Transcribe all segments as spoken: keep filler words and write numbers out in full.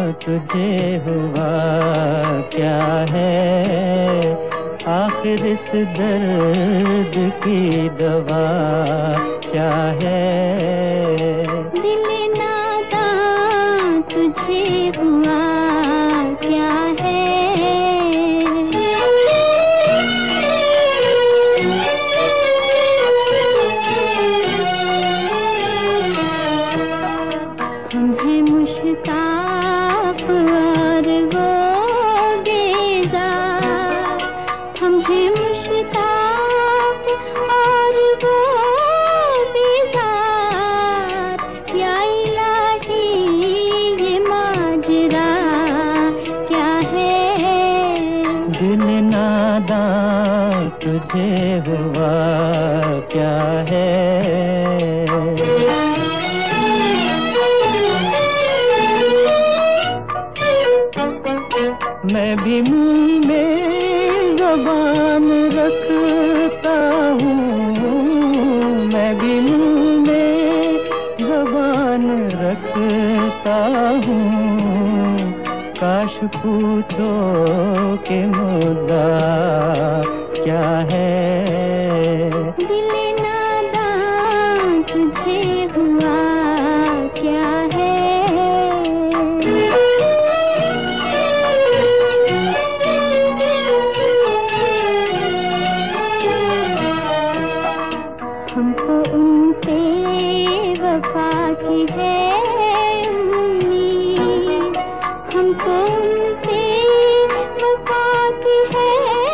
तुझे हुआ क्या है, आखिर इस दर्द की दवा क्या है। दिल नादां तुझे हुआ क्या है, हम हैं मुश्ताक और वो बेजार, हम हैं मुश्ताक और वो बेजार, या इलाही ये माजरा क्या है। दिल नादां तुझे हुआ क्या है। मैं भी मुंह में ज़बान रखता हूँ, मैं भी मुंह में ज़बान रखता हूँ, काश पूछो कि मुद्दा क्या है। दिल नादां तुझे हुआ क्या है। हमको उनसे वफा की है उम्मीद, हमको उनसे वफा की है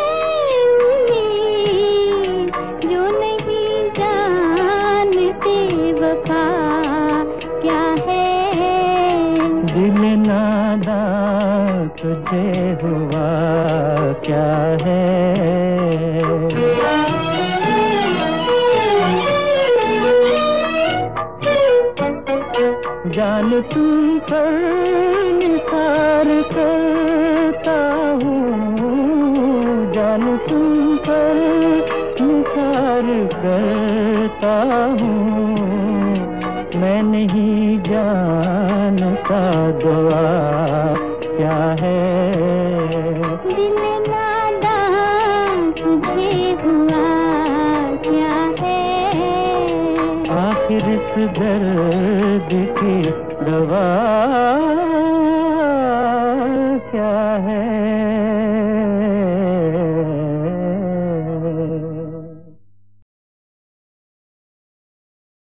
उम्मीद, जो नहीं जानते वफा क्या है। दिल नादां तुझे हुआ क्या है। जान तुम पर निसार करता हूँ, जान तुम पर निसार करता हूँ, मैं नहीं जानता दुआ क्या है। दिल नादां तुझे हुआ क्या है, आखिर इस दर्द की दवा क्या है।